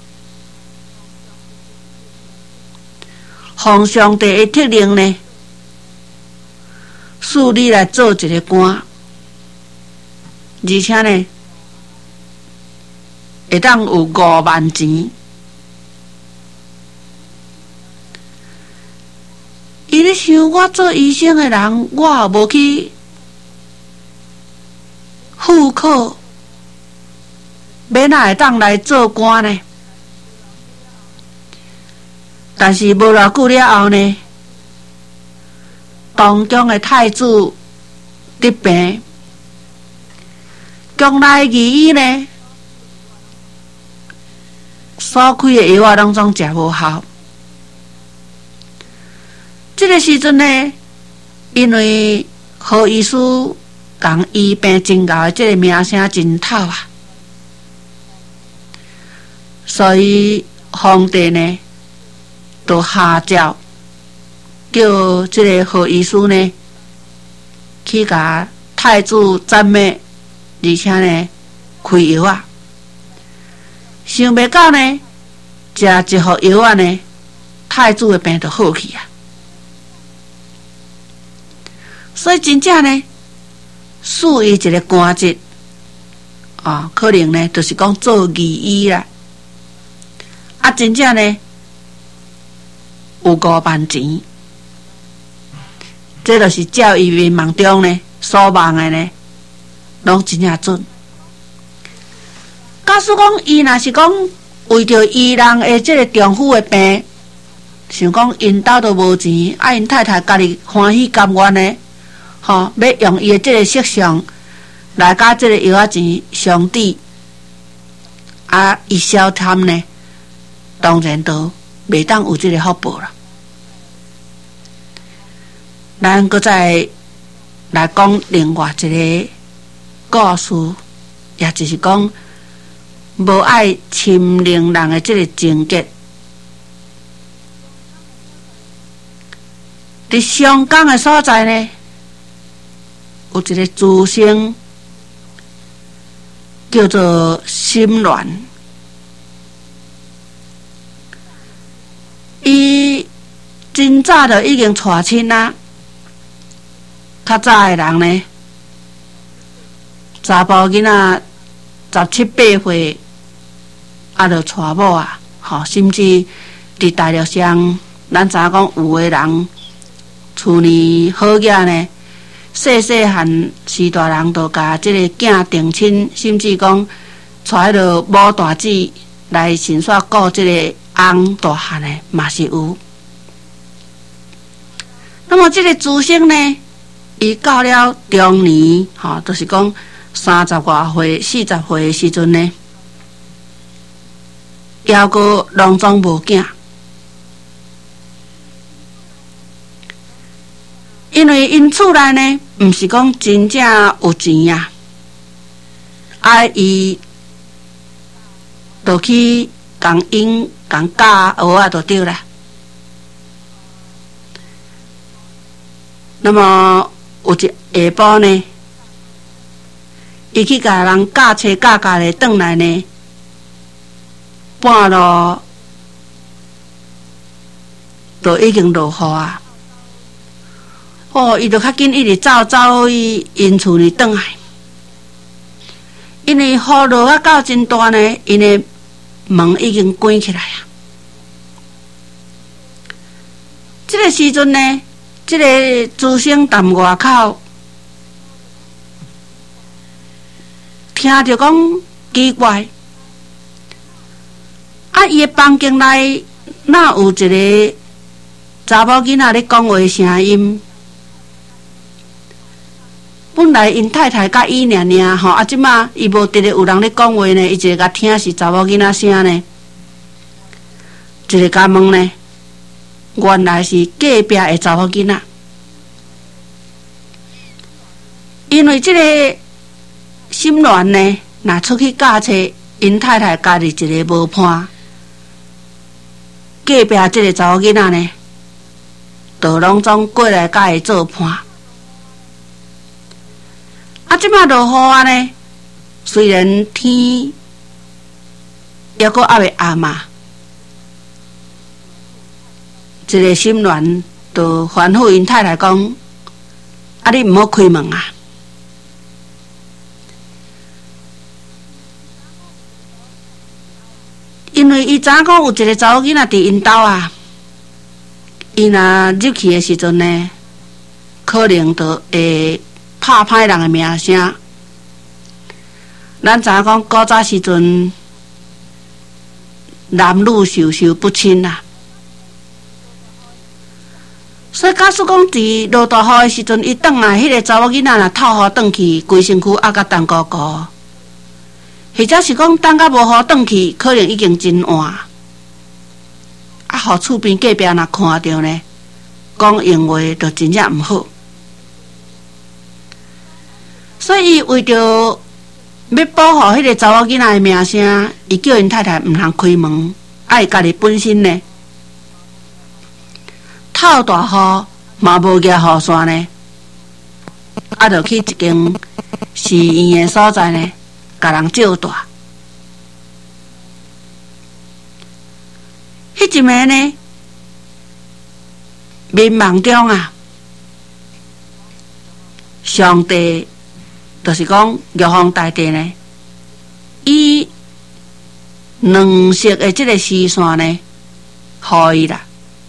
奉上帝的特令呢，使你来做一个官，而且呢，会当有5万钱。伊咧想，我做医生的人，我也无去赴考，要哪会当来做官呢？但是无偌久了后呢，当中的太子得病，宫内义医呢，所开的药啊，拢总食无效。这个时阵呢，因为何医师讲医病真厚的这个名声真透啊，所以皇帝呢就下诏叫这个何医师呢去甲太子赞美，而且呢开药啊。想袂到呢，食一盒药啊呢，太子的病就好去啊。所以真正呢，赐伊一个官职啊，可能呢就是讲做义医啦。啊，真正呢有5万钱，这就是照伊面梦中呢所望的呢，拢真正准。假使讲伊若是讲为着伊人的这个丈夫的病，想讲因兜都无钱，啊因太太家己欢喜甘愿呢。要用伊的这个色相来甲这个药仔钱相抵，啊，伊消贪呢，当然都袂当有这个福报了。咱搁再来讲另外一个故事，也就是讲无爱侵凌人的这个情节。伫上港的所在呢，有一个诸生叫做心鸾，伊真早就已经娶亲啦。较早的人呢，查甫囡仔17、18岁，就娶某啊，甚至伫大陆上，咱知影讲有的人厝呢好囝呢。细汉时大人就甲即个囝定亲，甚至讲带迄个某大姊来先煞顾即个翁大汉的嘛是有。那么即个诸生呢，伊到了中年，就是讲30外岁、40岁的时阵呢，犹阁拢总无囝。因为因厝内呢，毋是讲真正有钱啊，伊就去共因共教学啊，就对啦。那么有一下晡呢，伊去甲人教车教咧，转来呢，半路就已经落雨啊。伊就较紧，一直走去因厝里转来，因为雨落啊到真大呢，因的门已经关起来啊。 这个时阵呢，这个资生站外口，听着讲奇怪，伊的房间内哪有一个查某囡仔咧讲话声音？本来因太太甲伊尔吼，即马伊无直直有人咧讲话呢，伊一个甲听是查某囡仔声呢，一个甲问呢，原来是隔壁的查某囡仔，因为即个心乱呢，若出去驾车，因太太家己一个无伴，隔壁即个查某囡仔呢，就拢总过来甲伊做伴。即摆落雨啊呢，虽然天还阁还未暗嘛，一个心乱就吩咐因太太讲：你毋好开门啊！因为伊知影讲有一个查某囡仔伫因兜啊，伊若入去的时阵呢，可能就会拍歹人的名声。咱知影讲古早时阵，男女授不亲啊。所以假使讲伫落大雨的时阵，伊转来，迄个查某囡仔若透雨转去，规身躯压甲冻糊糊，或者是讲等甲无雨转去，可能已经真晚。互厝边隔壁若看到呢，讲用话就真正毋好。所以伊为着要保护迄个查某囡仔的名声，伊叫因太太毋通开门，伊家己本身呢，透大雨嘛无举雨伞呢，就去一间寺院的所在呢，甲人照大。迄一暝呢，眠梦中啊，上帝就是讲玉皇大帝呢，伊两色的这个丝线呢，互伊啦。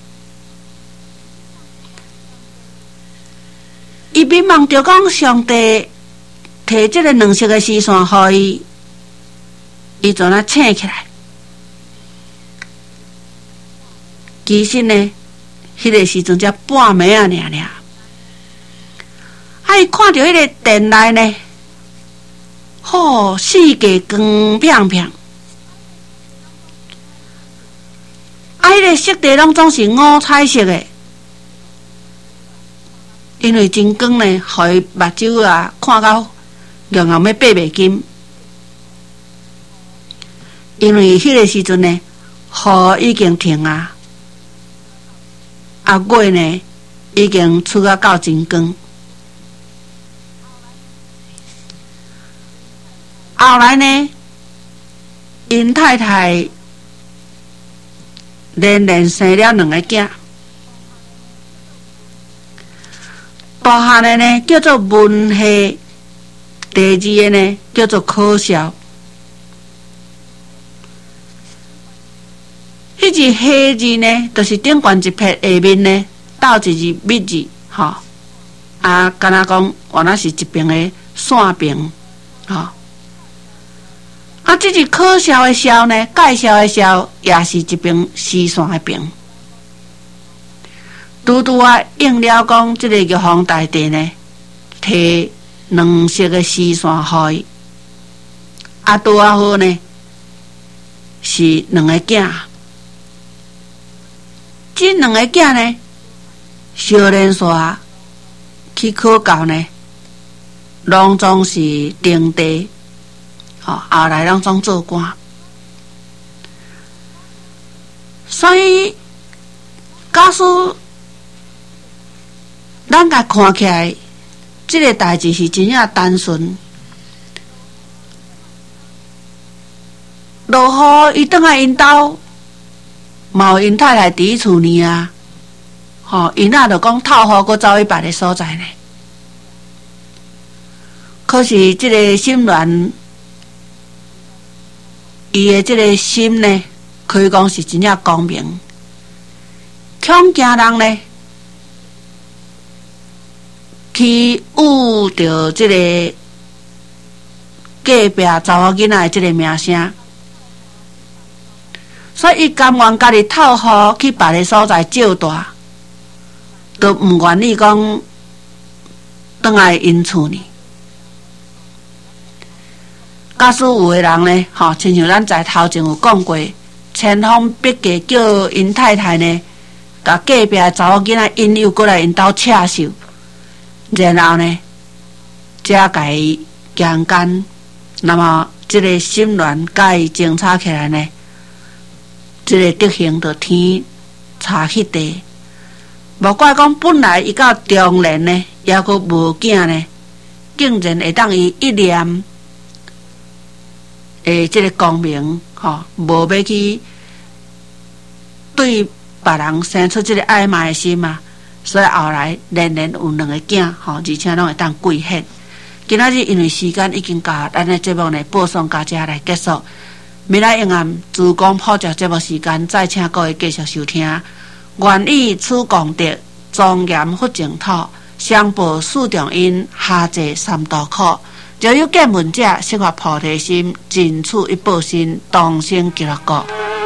伊眠梦着讲上帝摕这个两色的丝线互伊，伊就那醒起来。其实呢，迄个时阵才半暝啊，伊看到迄个电内呢，世界光亮亮，迄个色地拢总是五彩色的，因为真光呢，互伊目睭啊看到亮要爬袂金。因为迄个时阵呢，雨已经停啊。月呢，已经出啊到真光。后来呢，因太太连生了两个囝，大汉的呢叫做文系，第二个呢叫做可笑。迄字黑字呢，就是顶悬一撇，下面呢倒一字密字，敢若讲原来是一边的线边，这是可笑的笑呢，介绍的笑也是一边丝线的边。拄应了讲，这个玉皇大帝呢，摕两色的丝线互伊，拄好呢是两个囝。这两个囝呢，少年煞去考教呢，拢总是定地，后来拢总做官。所以，假使咱甲看起来，这个代志是真正单纯。落雨，伊转来因兜。嘛有因太太伫伊厝呢啊，因仔就讲透雨，佮走去别个所在呢。可是这个心乱，伊的这个心呢，可以讲是真正光明。恐惊人呢， 去误着即个隔壁查某囡仔的即个名声，所以伊甘愿家己透雨去别个所在照大，都毋愿意讲倒来因厝呢。假使有的人呢，亲像咱在头前有讲过，千方百计叫因太太呢，甲隔壁查某囡仔引诱过来因兜插手，然后呢，才甲伊强奸，那么这个心乱甲伊争吵起来呢，这个德行就天差去地。无怪讲本来伊到中年呢，抑阁无囝呢，竟然会当伊一念。这个光明，无要去对别人生出这个爱骂的心嘛，所以后来连连有2个囝，而且拢会当贵献。今仔日因为时间已经到，咱的节目呢播送到这来结束。明仔永暗珠江普照节目时间，再请各位继续收听。愿以此功德，庄严佛净土，相报四重因，下济三途苦。若有见闻者，生发菩提心，尽此一报身，同生极乐国。